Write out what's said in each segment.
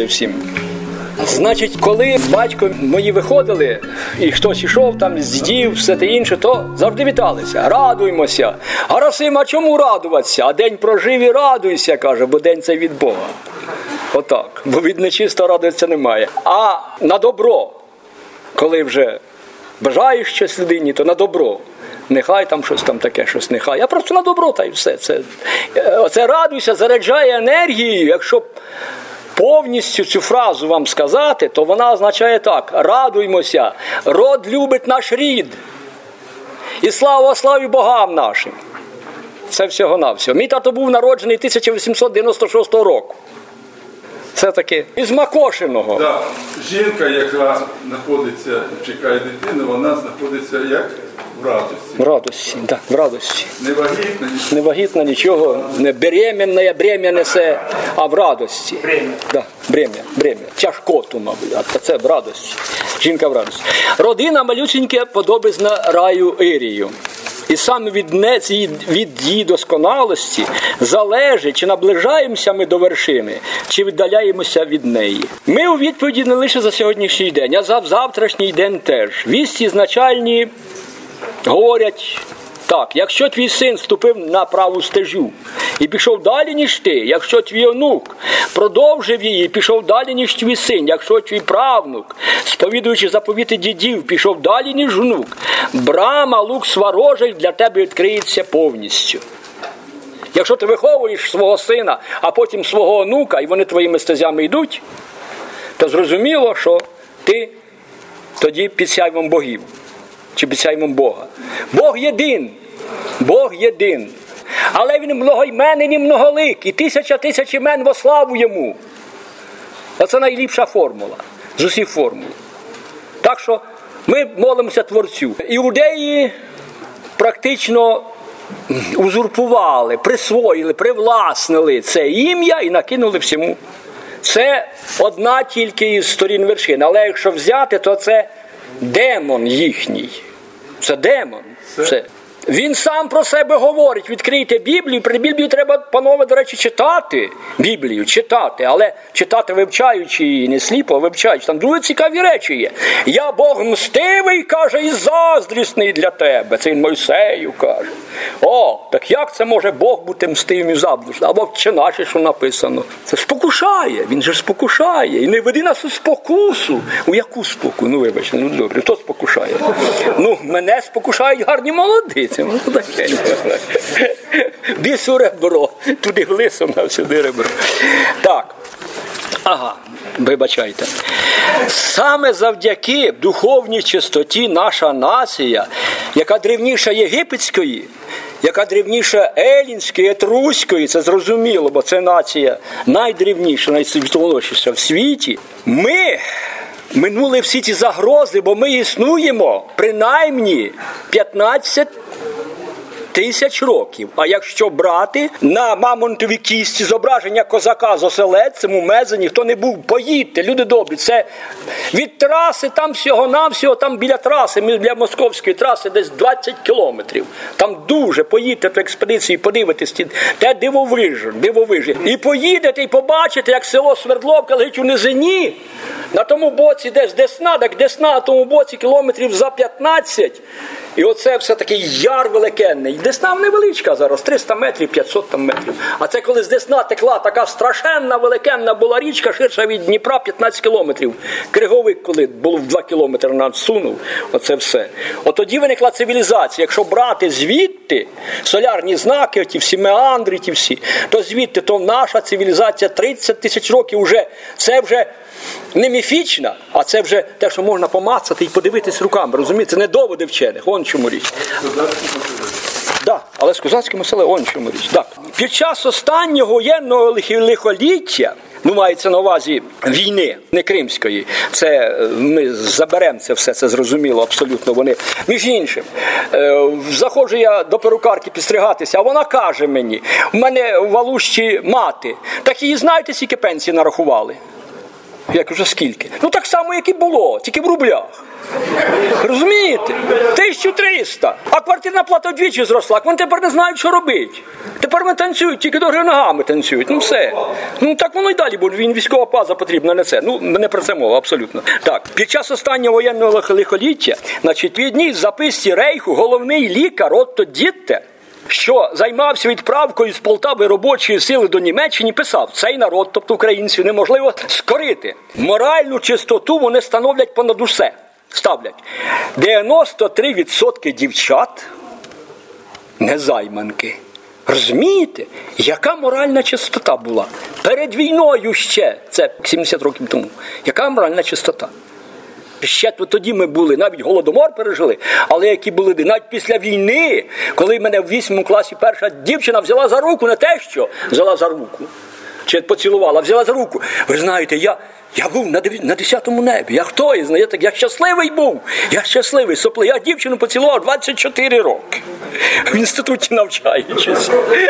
розказую всім. Значить, коли батько мої виходили, і хтось йшов там з дідів, все те інше, то завжди віталися. Радуймося. Гарасим, а чому радуватися? А день прожив і радуйся, каже, бо день це від Бога. Отак. Бо від нечисто радуватися немає. А на добро, коли вже бажаєш щось людині, то на добро. Нехай там щось там таке, щось нехай. А просто на добро, та й все. Оце радуйся, заряджає енергією. Якщо повністю цю фразу вам сказати, то вона означає так. Радуймося, род любить наш рід. І слава славі богам нашим. Це всього-навсього. Мій тато був народжений 1896 року. Це таке із Макошиного. Так, жінка, яка знаходиться, чекає дитину, вона знаходиться як в радості. В радості, так, в радості. Невагітна, нічого. Невагітна, нічого, не беременна, бремя несе, а в радості. Да, бремя. Тяжкоту, мабуть, а це в радості. Жінка в радості. Родина малюсеньке подобизна раю Ірію. І саме від її досконалості залежить, чи наближаємося ми до вершини, чи віддаляємося від неї. Ми у відповіді не лише за сьогоднішній день, а за завтрашній день теж. Вісті ізначальні говорять так: якщо твій син ступив на праву стежу і пішов далі, ніж ти, якщо твій онук продовжив її і пішов далі, ніж твій син, якщо твій правнук, сповідуючи заповіти дідів, пішов далі, ніж внук, брама лук сварожий для тебе відкриється повністю. Якщо ти виховуєш свого сина, а потім свого онука, і вони твоїми стезями йдуть, то зрозуміло, що ти тоді під сяйвом богів. Чи під сяйвом Бога. Бог єдин. Бог єдин. Але він многоіменний і многолик. І тисяч імен во славу йому. Оце найліпша формула. З усіх формул. Так що ми молимося Творцю. Іудеї практично узурпували, присвоїли, привласнили це ім'я і накинули всьому. Це одна тільки із сторін вершини. Але якщо взяти, то це демон їхній. Це демон. Він сам про себе говорить. Відкрийте Біблію. При Біблію треба, панове, до речі, читати. Біблію читати. Але читати вивчаючи її, не сліпо, а вивчаючи. Там дуже цікаві речі є. Я Бог мстивий, каже, і заздрісний для тебе. Це він Мойсею каже. О, так як це може Бог бути мстивим і заздрісним? Або чи наше, що написано? Це спокушає. Він же спокушає. І не веди нас у спокусу. У яку споку? Ну, вибачте, ну добре. Хто спокушає? Ну, мене спокушають гарні молодиці. Ну, таке. Біс у ребро. Туди лисом, а сюди ребро. Так. Ага, вибачайте. Саме завдяки духовній чистоті наша нація, яка древніша єгипетської, яка древніша елінської, етруської, це зрозуміло, бо це нація найдревніша, найсвітоволошіша в світі, ми минули всі ці загрози, бо ми існуємо принаймні 15 тисяч років. А якщо брати на мамонтовій кісті зображення козака з оселедцем у Мезені, хто не був, поїдьте, люди добрі, це від траси, там всього-навсього, там біля траси, біля московської траси десь 20 кілометрів. Там дуже, поїдьте до експедиції, подивитесь, те дивовижі. І поїдете, і побачите, як село Свердловка лежить у низині, на тому боці десь Десна, так Десна на тому боці кілометрів за 15. І оце все такий яр великенний. Десна невеличка зараз, 300 метрів, 500 там метрів. А це коли з Десна текла така страшенна, великенна була річка, ширша від Дніпра 15 кілометрів. Криговик, коли було в 2 кілометри надсунув, оце все. От тоді виникла цивілізація. Якщо брати звідти, солярні знаки, ті всі меандри, ті всі, то звідти, то наша цивілізація 30 тисяч років уже, це вже не міфічна, а це вже те, що можна помацати і подивитись руками, розумієте? Це не доводи вчених, он чому річ. Да, але з козацькими селами, он чому річ. Да. Під час останнього воєнного лихоліття, ну, мається на увазі війни, не кримської, це ми заберемо це все, це зрозуміло абсолютно вони. Між іншим, заходжу я до перукарки підстригатися, а вона каже мені, в мене в Алущі мати, так її знаєте, скільки пенсії нарахували? Я кажу, скільки? Ну так само, як і було, тільки в рублях. Розумієте? 1300. А квартирна плата вдвічі зросла. Вони тепер не знають, що робити. Тепер вони танцюють, тільки до гри ногами танцюють. Ну все. Ну так воно й далі, бо він військова база потрібна на це. Ну, не про це мова, абсолютно. Так, під час останнього воєнного лихоліття, значить, в одній записці Рейху головний лікар Отто Дітте, що займався відправкою з Полтави робочої сили до Німеччини, писав, цей народ, тобто українців, неможливо скорити. Моральну чистоту вони становлять понад усе. Ставлять. 93% дівчат незайманки. Розумієте, яка моральна чистота була? Перед війною ще, це 70 років тому, яка моральна чистота? Ще тоді ми були, навіть Голодомор пережили, але які були, навіть після війни, коли мене в 8 класі перша дівчина взяла за руку, не те що, взяла за руку, чи поцілувала, взяла за руку. Ви знаєте, я був на 10-му небі, я хто є, знаєте, я щасливий був, я щасливий, я дівчину поцілував 24 роки, в інституті навчаючись.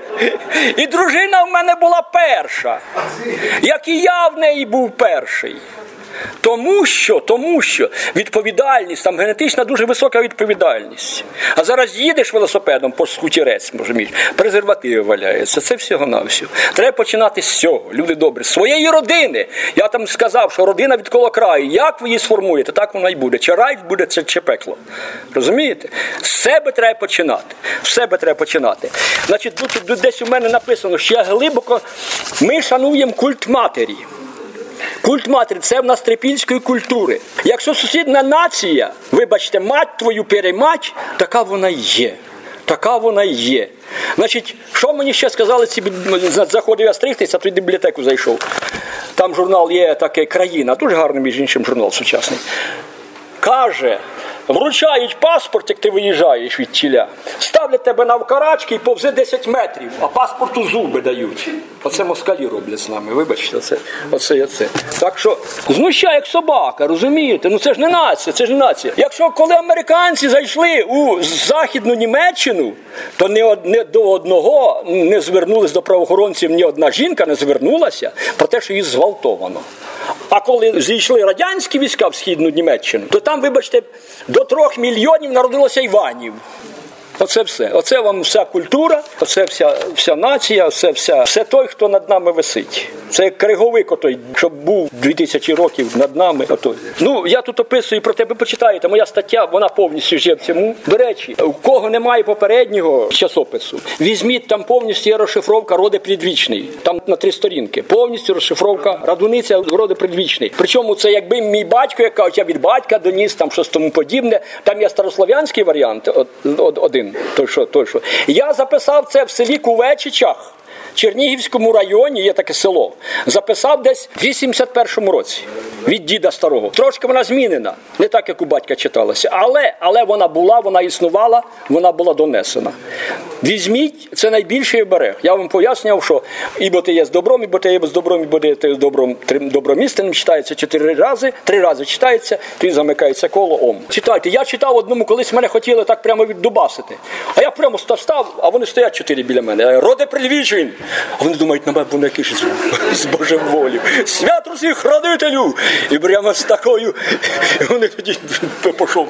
І дружина в мене була перша, як і я в неї був перший. Тому що відповідальність, там генетична дуже висока відповідальність. А зараз їдеш велосипедом по скутірець, презервативи валяються. Це всього-навсього. Треба починати з цього, люди добрі. Своєї родини. Я там сказав, що родина від колокраю. Як ви її сформуєте, так вона й буде. Чи рай буде, чи пекло. Розумієте? З себе треба починати. З себе треба починати. Значить, тут десь у мене написано, що я глибоко... Ми шануємо культ матері. Культ матері – це в нас трипільської культури. Якщо сусідна нація, вибачте, мать твою перемать, така вона є. Така вона є. Значить, що мені ще сказали, заходив я стригтися, а тоді в бібліотеку зайшов. Там журнал є такий «Країна», дуже гарний, між іншим, журнал сучасний. Каже, вручають паспорт, як ти виїжджаєш від тіля, ставлять тебе навкарачки і повзи 10 метрів, а паспорту зуби дають. Оце москалі роблять з нами, вибачте, оце. Так що, знущає як собака, розумієте? Ну це ж не нація, це ж не нація. Якщо коли американці зайшли у Західну Німеччину, то не до одного не звернулись до правоохоронців, ні одна жінка не звернулася про те, що її зґвалтовано. А коли зійшли радянські війська в Східну Німеччину, то там, вибачте, до 3 мільйонів народилося Іванів. Оце все. Оце вам вся культура, оце вся нація, все той, хто над нами висить. Це як Криговик отой, щоб був 2000 років над нами. Отой. Ну, я тут описую про тебе, почитаєте, моя стаття, вона повністю є в цьому. До речі, у кого немає попереднього часопису, візьміть, там повністю є розшифровка «Роди предвічний». Там на 3 сторінки. Повністю розшифровка «Радуниця «Роди предвічний». Причому це якби мій батько, як кажуть, я від батька доніс, там щось тому подібне. Там є старослов'янський варіант, один. Той, що. Я записав це в селі Кувечичах, Чернігівському районі, є таке село. Записав десь в 81-му році від діда старого. Трошки вона змінена, не так, як у батька читалася. Але вона була, вона існувала, вона була донесена. Візьміть, це найбільший оберег. Я вам пояснював, що ібо ти є з добром, ібо ти є з добром, ібо ти є з добром, добромістиним читається 4 рази, 3 рази читається, тоді замикається коло ом. Читайте. Я читав одному, колись мене хотіли так прямо віддубасити. А я прямо став, а вони стоять 4 біля мене. «Роди предвічень!» А вони думають, на мене буде якийсь з Божим волів. «Свят усіх родителю!» І прямо з такою, і вони тоді пішов.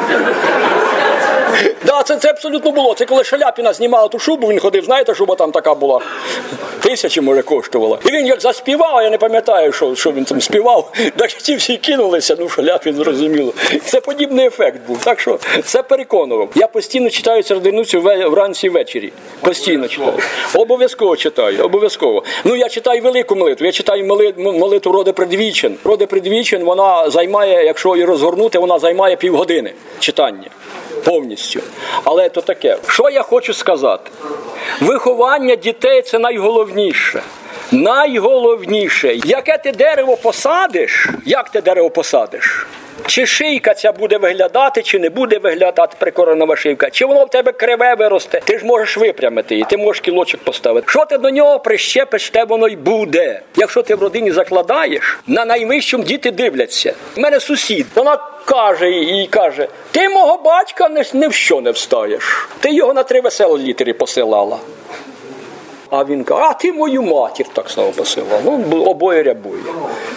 Да, це абсолютно було. Це коли Шаляпіна знімала ту шубу, він ходив, знаєте, шуба там така була. 1000, може, коштувала. І він як заспівав, я не пам'ятаю, що він там співав, так ті всі кинулися, ну Шаляпін, зрозуміло. Це подібний ефект був, так що це переконував. Я постійно читаю Серединицю вранці і ввечері. Постійно читаю. Обов'язково читаю, обов'язково. Ну, я читаю велику молитву, я читаю молитву «Роди предвічен». «Роди предвічен», вона займає, якщо її розгорнути, вона займає півгодини читання. Повністю. Але то таке. Що я хочу сказати? Виховання дітей – це найголовніше. Найголовніше. Яке ти дерево посадиш, як ти дерево посадиш? Чи шийка ця буде виглядати, чи не буде виглядати прикоренова шийка, чи воно в тебе криве виросте, ти ж можеш випрямити її, ти можеш кілочок поставити. Що ти до нього прищепиш, те воно й буде. Якщо ти в родині закладаєш, на найвищому діти дивляться. У мене сусід, вона каже, ти мого батька ні в що не встаєш. Ти його на 3 веселі літери посилала. А він каже, а ти мою матір так само посилав. Ну, обоє рябує.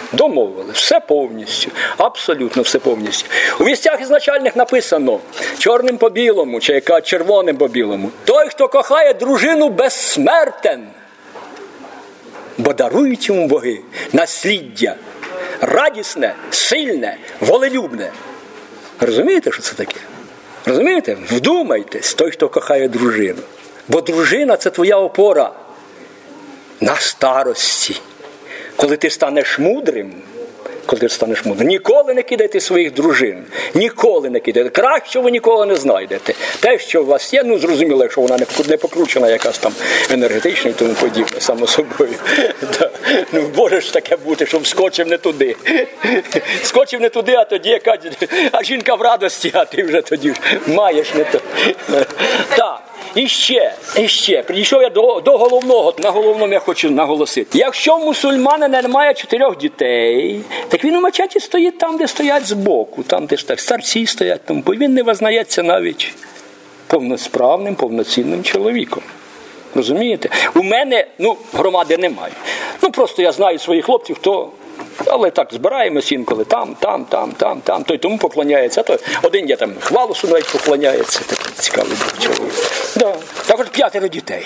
Домовили. Все повністю. Абсолютно все повністю. У вістях ізначальних написано чорним по білому, чи яка червоним по білому. Той, хто кохає дружину, безсмертен. Бо дарують йому боги насліддя. Радісне, сильне, волелюбне. Розумієте, що це таке? Розумієте? Вдумайтесь, той, хто кохає дружину. Бо дружина – це твоя опора на старості. Коли ти станеш мудрим, ніколи не кидайте своїх дружин. Ніколи не кидайте. Краще ви ніколи не знайдете. Те, що у вас є, зрозуміло, якщо вона не покручена якась там енергетична і тому подібне, само собою. Може ж таке бути, щоб скочив не туди. Скочив не туди, а тоді яка, а жінка в радості, а ти вже тоді маєш не то. Так. І ще, прийшов я до головного, на головному я хочу наголосити. Якщо в мусульманина немає 4 дітей, так він у мечеті стоїть там, де стоять збоку, там, де старці стоять, бо він не визнається навіть повносправним, повноцінним чоловіком. Розумієте? У мене, громади немає. Просто я знаю своїх хлопців, але так, збираємось інколи там, той тому поклоняється, той один є там Хвалусу навіть поклоняється, такий цікавий чоловік. Да. Також 5 дітей.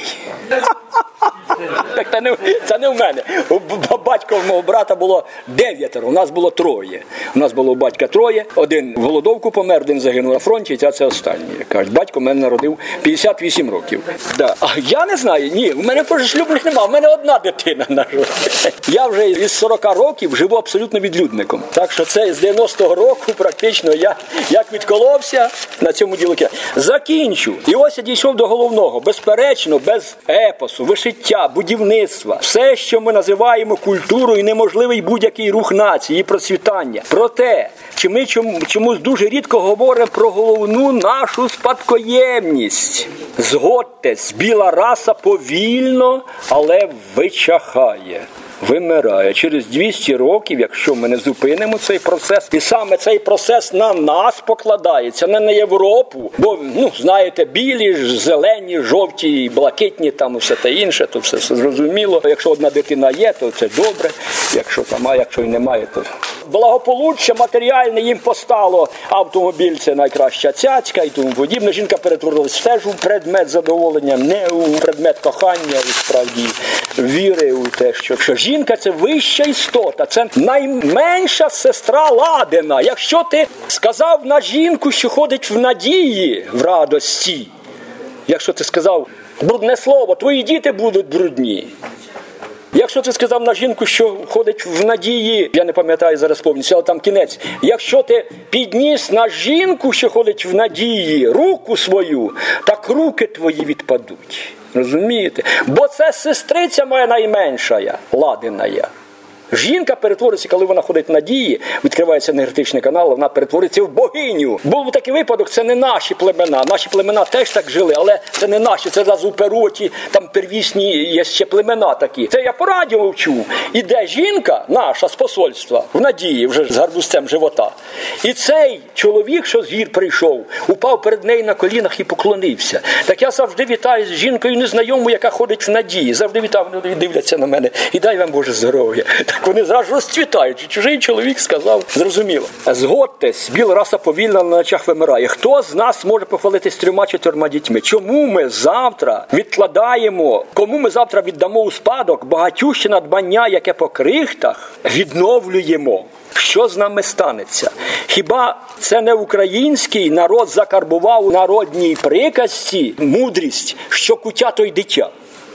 Так це не в мене. У батька мого брата було 9, у нас було 3. У нас було у батька 3, один в голодовку помер, один загинув на фронті, а це останній. Кажуть, батько мене народив 58 років. Да. А я не знаю, ні, у мене шлюбних немає, у мене 1 дитина народила. Я вже із 40 років живу абсолютно відлюдником. Так що це з 90-го року практично я як відколовся на цьому ділу. Закінчу. І ось я дійшов до головного. Безперечно, без епосу, вишиття, будівництва, все, що ми називаємо культурою, неможливий будь-який рух нації і процвітання. Проте, ми чомусь дуже рідко говоримо про головну нашу спадкоємність. Згодьтесь, біла раса повільно, але вичахає. Вимирає. Через 200 років, якщо ми не зупинимо цей процес, і саме цей процес на нас покладається, не на Європу, бо, знаєте, білі, зелені, жовті, блакитні, там все те інше, то все зрозуміло. Якщо 1 дитина є, то це добре, якщо і немає, то благополуччя матеріальне їм постало, автомобіль – це найкраща цяцька і тому подібне. Жінка перетворилась теж у предмет задоволення, не у предмет кохання, і справді віри у те, що жінка – це вища істота, це найменша сестра ладена. Якщо ти сказав на жінку, що ходить в надії, в радості, якщо ти сказав брудне слово, твої діти будуть брудні. Якщо ти сказав на жінку, що ходить в надії, я не пам'ятаю зараз повністю, але там кінець. Якщо ти підніс на жінку, що ходить в надії, руку свою, так руки твої відпадуть. Розумієте? Бо це сестриця моя найменша, ладина. Жінка перетвориться, коли вона ходить в надії, відкривається енергетичний канал, вона перетвориться в богиню. Був такий випадок, це не наші племена. Наші племена теж так жили, але це не наші, це зараз у Пероті, там первісні є ще племена такі. Це я по радіо вчу. Іде жінка наша з посольства в надії, вже з гарбузцем живота. І цей чоловік, що з гір прийшов, упав перед нею на колінах і поклонився. Так я завжди вітаю з жінкою незнайомою, яка ходить в надії. Завжди вітаю, вони дивляться на мене. І дай вам Боже здоров'я. Так вони зразу розцвітають. Чужий чоловік сказав, зрозуміло. Згодьтесь, біла раса повільно на очах вимирає. Хто з нас може похвалитись 3-4 дітьми? Чому ми завтра відкладаємо, кому ми завтра віддамо у спадок багатюще надбання, яке по крихтах відновлюємо? Що з нами станеться? Хіба це не український народ закарбував у народній приказці мудрість, що куття то й дитя?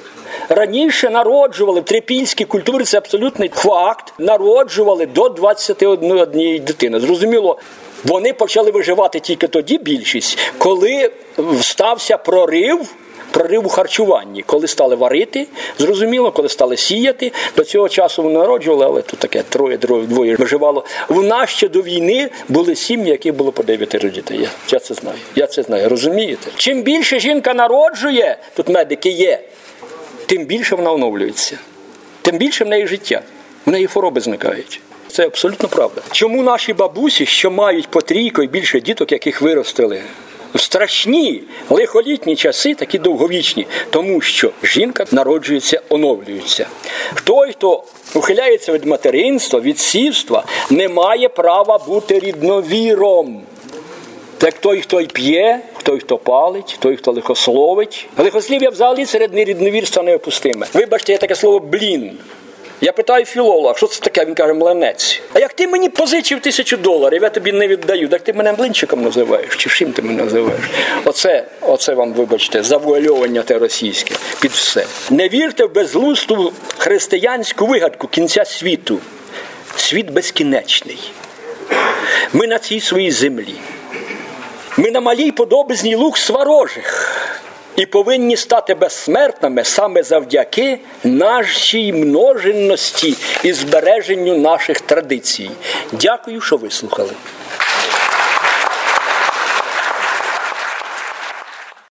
Раніше народжували в трипільській культурі, це абсолютний факт, народжували до 21 дитини. Зрозуміло, вони почали виживати тільки тоді, більшість, коли стався прорив у харчуванні, коли стали варити, зрозуміло, коли стали сіяти. До цього часу вони народжували, але тут таке двоє виживало. В нас ще до війни були сім'ї, які було по 9 дітей. Я це знаю, розумієте? Чим більше жінка народжує, тут медики є, тим більше вона оновлюється. Тим більше в неї життя. В неї хвороби зникають. Це абсолютно правда. Чому наші бабусі, що мають по 3 і більше діток, яких виростили в страшні лихолітні часи, такі довговічні, тому що жінка народжується, оновлюється. Той, хто ухиляється від материнства, від сівства, не має права бути рідновіром. Так той, хто й п'є, той, хто палить, той, хто лихословить. Лихослів'я взагалі серед нерідновірства неопустиме. Вибачте, є таке слово «блін». Я питаю філолога, що це таке? Він каже, млинець. А як ти мені позичив $1000, я тобі не віддаю, так ти мене млинчиком називаєш? Чи чим ти мене називаєш? Оце вам, вибачте, завуальовання те російське під все. Не вірте в безглузду християнську вигадку кінця світу. Світ безкінечний. Ми на цій своїй землі. Ми на малій подобизній луг сварожих. І повинні стати безсмертними саме завдяки нашій множинності і збереженню наших традицій. Дякую, що вислухали.